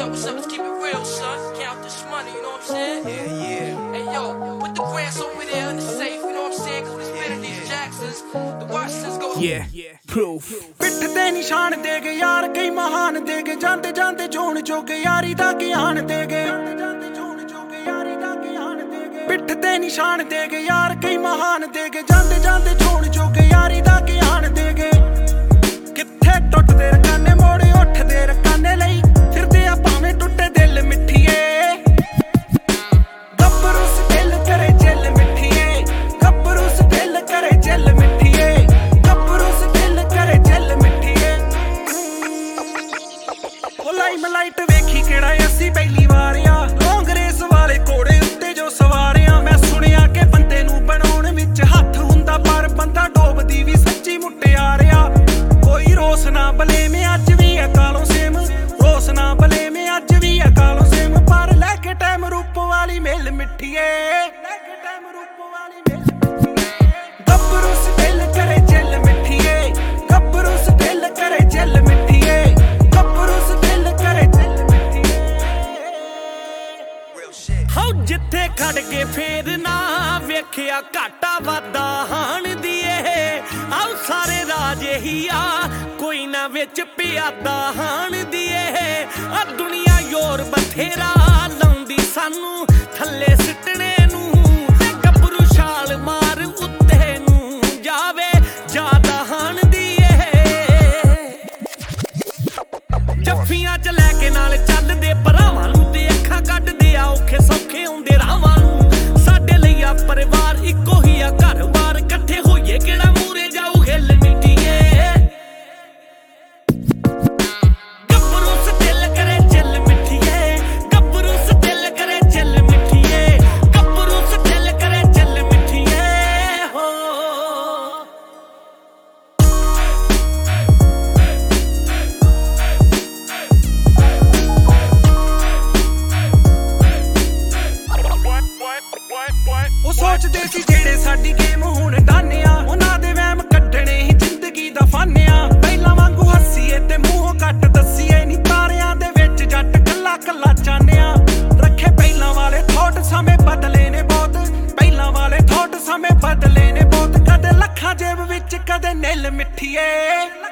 what's up? Let's keep it real, son. Count this money, you know what I'm saying? Yeah. Hey, yo, put the grants over there in the safe, you know what I'm saying? Cause it's better these Jacksons. The Washingtons go. Yeah, proof. ਪਿੱਠ ਤੇ ਨਿਸ਼ਾਨ ਦੇ ਗਏ ਯਾਰ ਕਈ ਮਹਾਨ ਦੇ ਗਏ ਜਾਂਦੇ ਜਾਂਦੇ ਜੋਣ ਚੋਗੇ ਯਾਰੀ ਦਾ ਗਿਆਨ ਦੇ ਗਏ ਪਿੱਠ ਤੇ ਨਿਸ਼ਾਨ ਦੇ ਗਏ ਯਾਰ ਕਈ ਮਹਾਨ ਦੇ ਗਏ ਜਾਂਦੇ ਜਾਂਦੇ ਜੋਣ ਚੋਗੇ ਯਾਰੀ ਦਾ ਗਿਆਨ ਦੇ ਗਏ ਕਿੱਥੇ ਟੁੱਟਦੇ ਰਕਾਨੇ ਮੋੜੇ ਉੱਠਦੇ ਰਕਾਨੇ ਲਈ ਫਿਰਦੇ ਆ ਭਾਵੇਂ ਟੁੱਟੇ ਦਿਲ ਮਿੱਠੀਏ ਗੱਭਰੂ ਦਿਲ ਕਰੇ ਜੇਲ ਮਿੱਠੀਏ ਗੱਭਰੂ ਦਿਲ ਕਰੇ ਜੇਲ ਮਿੱਠੀਏ ਗੱਭਰੂ ਦਿਲ ਕਰੇ ਜੇਲ ਮਿੱਠੀਏ ਉਹ ਲਾਈਮਲਾਈਟ ਵੇਖੀ ਕਿਹੜਾ ਅਸੀਂ ਪਹਿਲੀ ਵਾਰ ਆ ਕਾਂਗਰਸ ਵਾਲੇ ਕੋੜੇ ਉੱਤੇ ਜੋ ਸਵਾਰਿਆ ਮੈਂ ਸੁਣਿਆ ਕਿ ਬੰਦੇ ਨੂੰ ਬਣਾਉਣ ਵਿੱਚ ਹੱਥ ਹੁੰਦਾ ਪਰ ਬੰਦਾ ਡੋਬਦੀ ਵੀ ਸੱਚੀ ਮੁਟਿਆਰ ਆ ਕੋਈ ਰੋਸ ਨਾ ਬਲੇ ਮੈਂ ਅੱਜ ਵੀ ਆ ਕਾਲੋਂ ਸੇਮ ਰੋਸ ਨਾ ਬਲੇ ਮੈਂ ਅੱਜ ਵੀ ਆ ਕਾਲੋਂ ਸੇਮ ਪਰ ਲੈ ਕੇ ਟਾਈਮ ਰੂਪ ਵਾਲੀ ਮਿਲ ਮਿੱਠੀਏ ਲੈ ਕੇ ਟਾਈਮ ਰੂਪ ਵਾਲੀ ਮਿਲ ਗੱਭਰੂ ਦਿਲ ਕਰੇ ਜੇਲ ਮਿੱਠੀਏ ਗੱਭਰੂ ਦਿਲ ਕਰੇ ਜੇਲ ਮਿੱਠੀਏ ਗੱਭਰੂ ਦਿਲ ਕਰੇ ਜੇਲ ਮਿੱਠੀਏ ਹਾਉ ਜਿੱਥੇ ਖੜ ਕੇ ਫੇਰ ਨਾ ਵੇਖਿਆ ਘਾਟਾ ਵਾਦਾ ਹਾਣ ਦੀ ਇਹ ਆਉ ਸਾਰੇ ਰਾਜ ਇਹੀ ਆ ਕੋਈ ਨਾ ਵਿੱਚ ਪਿਆਦਾ ਹਾਣ ਦੀ ਇਹ ਆ ਦੁਨੀਆ ਯੋਰ ਬਥੇਰਾ ਲਾਉਂਦੀ ਸਾਨੂੰ ਥੱਲੇ ਸਿੱਟਣੇ ਨੂੰ ਤੇ ਗੱਭਰੂ ਛਾਲ ਮਾਰ ਉੱਤੇ ਨੂੰ ਜਾਵੇ ਜ਼ਿਆਦਾ ਹਾਣ ਦੀ ਇਹ ਜੱਫੀਆਂ ਚ ਲੈ ਕੇ ਨਾਲ ਚੱਲਦੇ ਭਰਾਵਾਂ ਨੂੰ ਤੇ ਅੱਖਾਂ ਕੱਢਦੇ ਆ ਔਖੇ ਸੌਖੇ ਆਉਂਦੇ ਰਾਵਾਂ ਨੂੰ ਸਾਡੇ ਲਈ ਆ ਪਰਿਵਾਰ ਇੱਕੋ ਹੀ ਆ ਘਰ ਬਾਰ ਇਕੱਠੇ ਹੋਈਏ ਕਿਹੜਾ ਮੂਰੇ ਜਾਊ ਹਿੱਲ ਮਿੱਟੀਏ ਗੱਭਰੂ ਦਿਲ ਕਰੇ ਜੇਲ ਮਿੱਠੀਏ ਗੱਭਰੂ ਦਿਲ ਕਰੇ ਜੇਲ ਮਿੱਠੀਏ ਗੱਭਰੂ ਦਿਲ ਕਰੇ ਜੇਲ ਮਿੱਠੀਏ ਹੋ ਉਹ ਸੋਚਦੇ ਸੀ ਜਿਹੜੇ ਸਾਡੀ ਗੇਮ ਹੁਣ ਡਾਨਿਆ ਉਹਨਾਂ ਦੇ ਵਹਿਮ ਕੱਢਣੇ ਹੀ ਜ਼ਿੰਦਗੀ ਦਾ ਫਾਨਿਆ ਪਹਿਲਾਂ ਵਾਂਗੂ ਹੱਸੀਏ ਤੇ ਮੂੰਹੋਂ ਕੱਟ ਦੱਸੀਏ ਨੀ ਤਾਰਿਆਂ ਦੇ ਵਿੱਚ ਜੱਟ ਕੱਲਾ ਕੱਲਾ ਚਾਨਿਆ ਰੱਖੇ ਪਹਿਲਾਂ ਵਾਲੇ ਥੋਟ ਸਮੇਂ ਬਦਲੇ ਨੇ ਬਹੁਤ ਪਹਿਲਾਂ ਵਾਲੇ ਥੋਟ ਸਮੇਂ ਬਦਲੇ ਨੇ ਬਹੁਤ ਕਦੇ ਲੱਖਾਂ ਜੇਬ ਵਿੱਚ ਕਦੇ ਨਿੱਲ ਮਿੱਠੀਏ